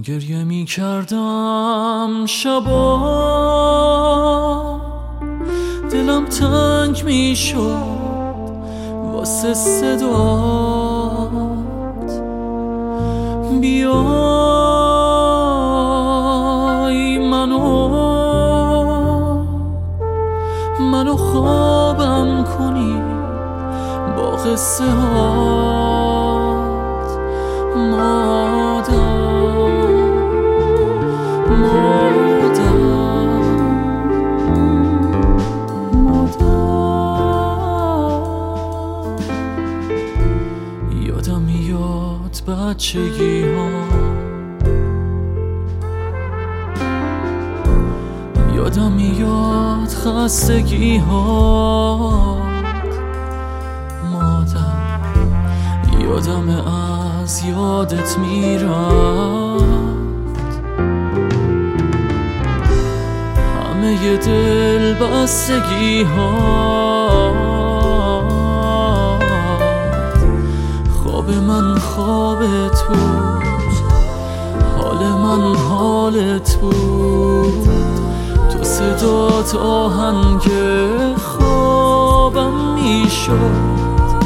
من گریه می کردم شبا، دلم تنگ می شد واسه صدات. بیای منو خوابم کنی با قصه هات. مادر یادم میاد بچگی ها، یادم میاد خستگی ها. مادر یادم از یادت میرفت، همه دل بستگی ها. خواب من خوابت بود، حال من حالت بود. تو صدات آهنگ خوابم میشد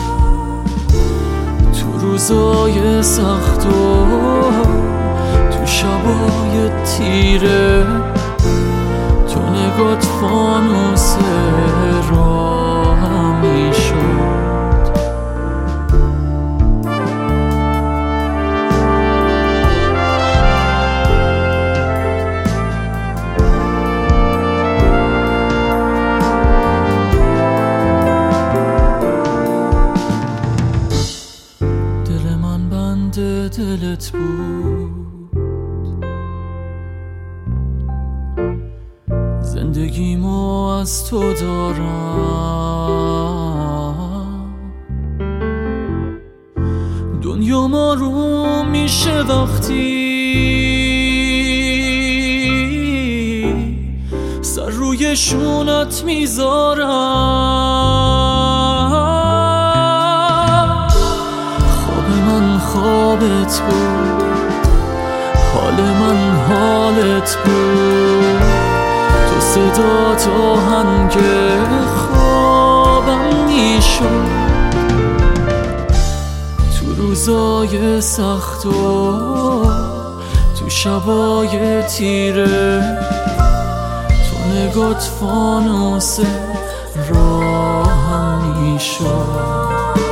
تو روزای سخت و تو شبای تیره. تو نگات فانوس راهم میشد. دل من بند دلت بود، زندگیمو از تو دارم. دنیا ما رو میشه وقتی سر روی شونت میذارم. خواب من خوابت بود، حال من حالت بود. تو صدات آهنگ خوابم میشد تو روزای سخت و تو شبای تیره. تو نگات فانوس راهم میشد.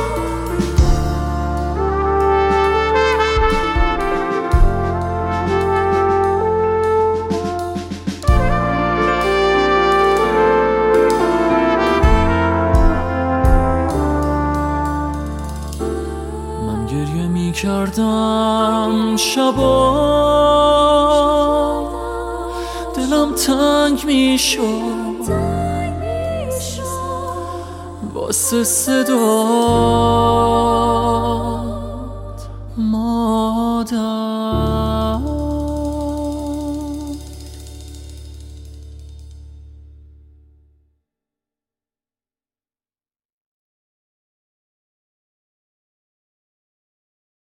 گریه می کردم شبا، دلم تنگ می شد واسه صدات.